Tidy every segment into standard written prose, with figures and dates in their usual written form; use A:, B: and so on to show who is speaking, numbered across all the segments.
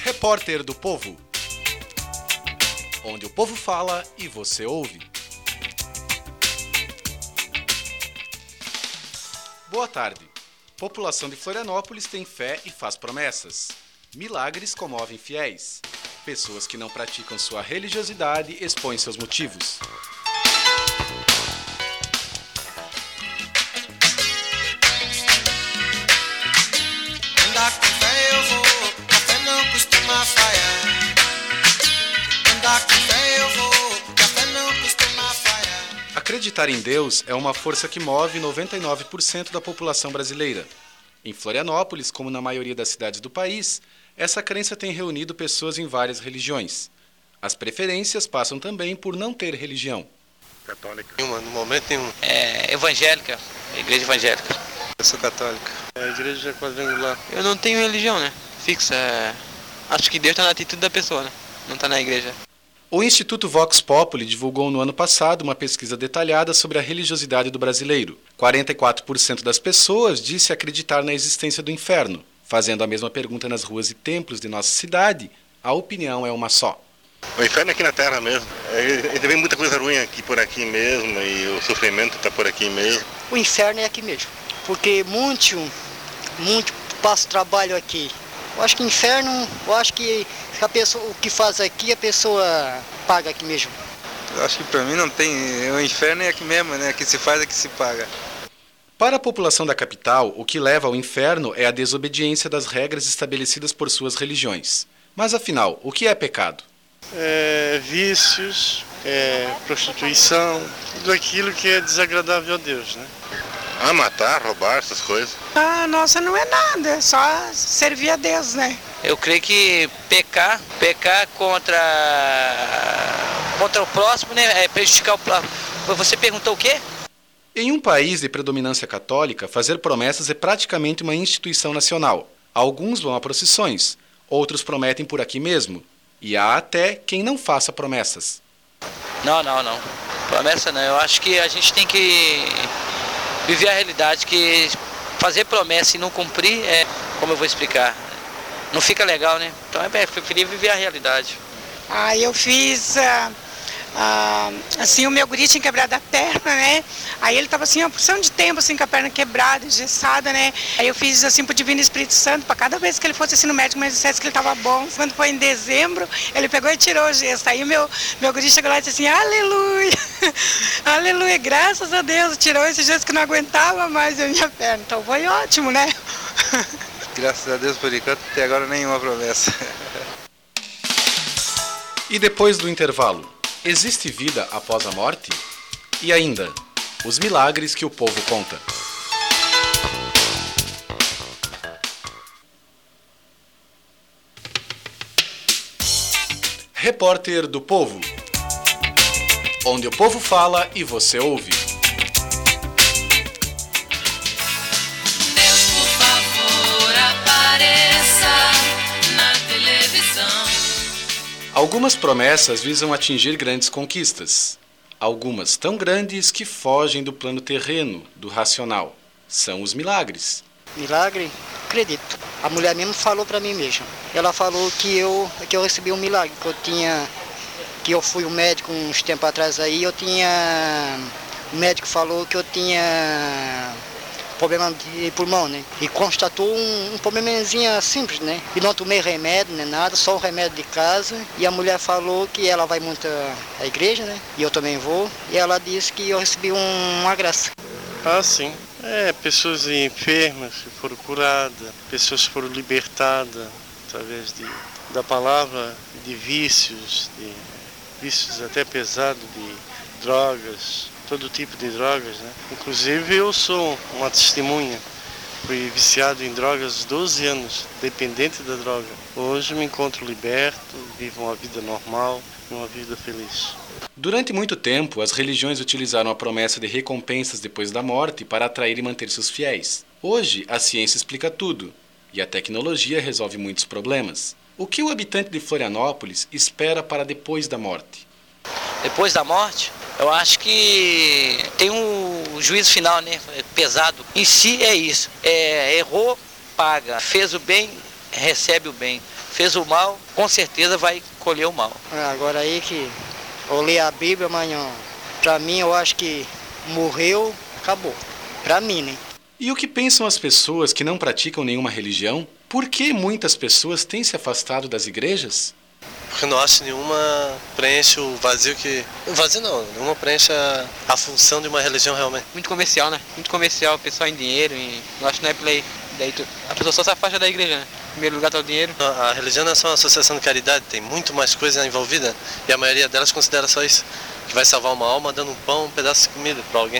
A: Repórter do Povo, onde o povo fala e você ouve. Boa tarde. População de Florianópolis tem fé e faz promessas. Milagres comovem fiéis. Pessoas que não praticam sua religiosidade expõem seus motivos.
B: Andar com fé eu vou, a fé não costuma falhar. Andar com fé eu vou, a fé não costuma falhar.
A: Acreditar em Deus é uma força que move 99% da população brasileira. Em Florianópolis, como na maioria das cidades do país, essa crença tem reunido pessoas em várias religiões. As preferências passam também por não ter religião.
C: Católica. No momento nenhum.
D: Evangélica, igreja evangélica.
C: Eu sou católica. A igreja quadrangular.
D: Eu não tenho religião, né? Fixa. Acho que Deus está na atitude da pessoa, né? Não está na igreja.
A: O Instituto Vox Populi divulgou no ano passado uma pesquisa detalhada sobre a religiosidade do brasileiro. 44% das pessoas disse acreditar na existência do inferno. Fazendo a mesma pergunta nas ruas e templos de nossa cidade, a opinião é uma só.
C: O inferno é aqui na Terra mesmo. Tem muita coisa ruim aqui por aqui mesmo e o sofrimento está por aqui mesmo.
E: O inferno é aqui mesmo, porque muito passa trabalho aqui. Eu acho que inferno, eu acho que a pessoa, o que faz aqui, a pessoa paga aqui mesmo.
F: Eu acho que para mim não tem, o inferno é aqui mesmo, né? Que se faz é que se paga.
A: Para a população da capital, o que leva ao inferno é a desobediência das regras estabelecidas por suas religiões. Mas afinal, o que é pecado?
G: Vícios, prostituição, tudo aquilo que é desagradável a Deus, né?
C: Matar, roubar, essas coisas.
H: Nossa, não é nada, é só servir a Deus, né?
D: Eu creio que pecar contra o próximo, né? É prejudicar o próximo. Você perguntou o quê?
A: Em um país de predominância católica, fazer promessas é praticamente uma instituição nacional. Alguns vão a procissões, outros prometem por aqui mesmo. E há até quem não faça promessas.
D: Não. Promessa não. Eu acho que a gente tem que viver a realidade, que fazer promessa e não cumprir como eu vou explicar, não fica legal, né? Então é preferível viver a realidade.
H: Eu fiz, assim, o meu guri tinha quebrado a perna, né? Aí ele tava assim, uma porção de tempo, assim, com a perna quebrada, engessada, né? Aí eu fiz, assim, pro Divino Espírito Santo, para cada vez que ele fosse, assim, no médico, mas dissesse que ele tava bom. Quando foi em dezembro, ele pegou e tirou o gesso. Aí o meu guri chegou lá e disse assim, aleluia, aleluia, graças a Deus, tirou esse gesso que não aguentava mais a minha perna. Então foi ótimo, né?
F: Graças a Deus, por enquanto, até agora nenhuma promessa.
A: E depois do intervalo, existe vida após a morte? E ainda, os milagres que o povo conta. Repórter do Povo, onde o povo fala e você ouve.
B: Deus, por favor, apareça na televisão.
A: Algumas promessas visam atingir grandes conquistas. Algumas tão grandes que fogem do plano terreno, do racional. São os milagres.
E: Milagre? Acredito. A mulher mesmo falou para mim mesmo. Ela falou que eu recebi um milagre, que eu fui um médico uns tempos atrás aí, o médico falou que eu tinha problema de pulmão, né? E constatou um problemazinho simples, né? E não tomei remédio, nem nada, só o remédio de casa. E a mulher falou que ela vai muito à igreja, né? E eu também vou. E ela disse que eu recebi uma graça.
G: Sim. Pessoas enfermas que foram curadas, pessoas que foram libertadas através da palavra, de vícios até pesados, de drogas, todo tipo de drogas, né? Inclusive eu sou uma testemunha, fui viciado em drogas 12 anos, dependente da droga. Hoje me encontro liberto, vivo uma vida normal, uma vida feliz.
A: Durante muito tempo, as religiões utilizaram a promessa de recompensas depois da morte para atrair e manter seus fiéis. Hoje, a ciência explica tudo, e a tecnologia resolve muitos problemas. O que o habitante de Florianópolis espera para depois da morte?
D: Depois da morte, eu acho que tem um juízo final, né? Pesado. Em si é isso. Errou, paga. Fez o bem, recebe o bem. fez o mal, com certeza vai colher o mal.
E: Agora aí que eu li a Bíblia, mas não. Pra mim eu acho que morreu, acabou. Pra mim, né?
A: E o que pensam as pessoas que não praticam nenhuma religião? Por que muitas pessoas têm se afastado das igrejas?
I: Porque não acho nenhuma preenche o vazio que... O vazio não, nenhuma preenche a função de uma religião realmente.
J: Muito comercial, né? Muito comercial, o pessoal em dinheiro, e não acho que não é play. Daí a pessoa só se afasta da igreja, né? Em primeiro lugar tá o dinheiro.
I: A religião não é só uma associação de caridade, tem muito mais coisa envolvida e a maioria delas considera só isso, que vai salvar uma alma dando um pão, um pedaço de comida para alguém.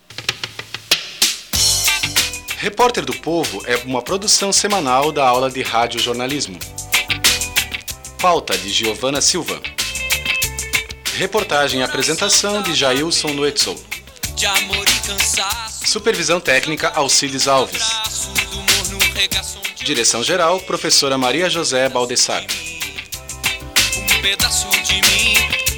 A: Repórter do Povo é uma produção semanal da aula de radiojornalismo. Pauta de Giovana Silva. Reportagem e apresentação de Jailson Noetzel. Supervisão técnica Alcides Alves. Direção-geral, professora Maria José Baldessar.
B: Um pedaço de mim